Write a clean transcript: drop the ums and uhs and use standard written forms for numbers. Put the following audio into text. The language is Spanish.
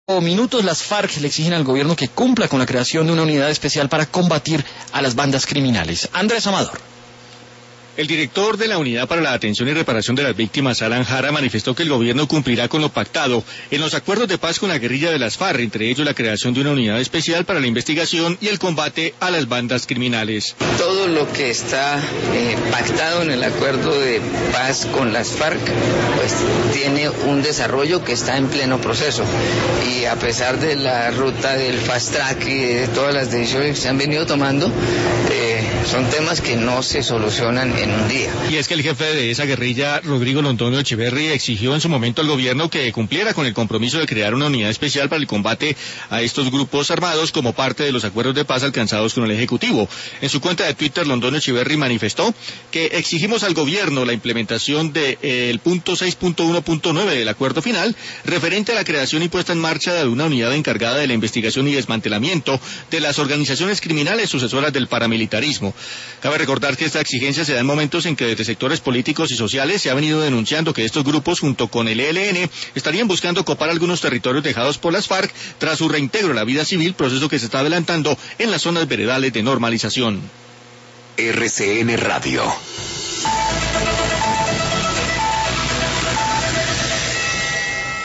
Minutos, las FARC le exigen al gobierno que cumpla con la creación de una unidad especial para combatir a las bandas criminales. Andrés Amador. El director de la Unidad para la Atención y Reparación de las Víctimas, Alan Jara, manifestó que el gobierno cumplirá con lo pactado en los acuerdos de paz con la guerrilla de las FARC, entre ellos la creación de una unidad especial para la investigación y el combate a las bandas criminales. Todo lo que está pactado en el acuerdo de paz con las FARC, pues tiene un desarrollo que está en pleno proceso. Y a pesar de la ruta del fast track y de todas las decisiones que se han venido tomando, son temas que no se solucionan en un día. Y es que el jefe de esa guerrilla, Rodrigo Londoño Echeverri, exigió en su momento al gobierno que cumpliera con el compromiso de crear una unidad especial para el combate a estos grupos armados como parte de los acuerdos de paz alcanzados con el Ejecutivo. En su cuenta de Twitter, Londoño Echeverri manifestó que exigimos al gobierno la implementación del punto 6.1.9 del acuerdo final referente a la creación y puesta en marcha de una unidad encargada de la investigación y desmantelamiento de las organizaciones criminales sucesoras del paramilitarismo. Cabe recordar que esta exigencia se da en momentos en que desde sectores políticos y sociales se ha venido denunciando que estos grupos, junto con el ELN, estarían buscando copar algunos territorios dejados por las FARC tras su reintegro a la vida civil, proceso que se está adelantando en las zonas veredales de normalización. RCN Radio.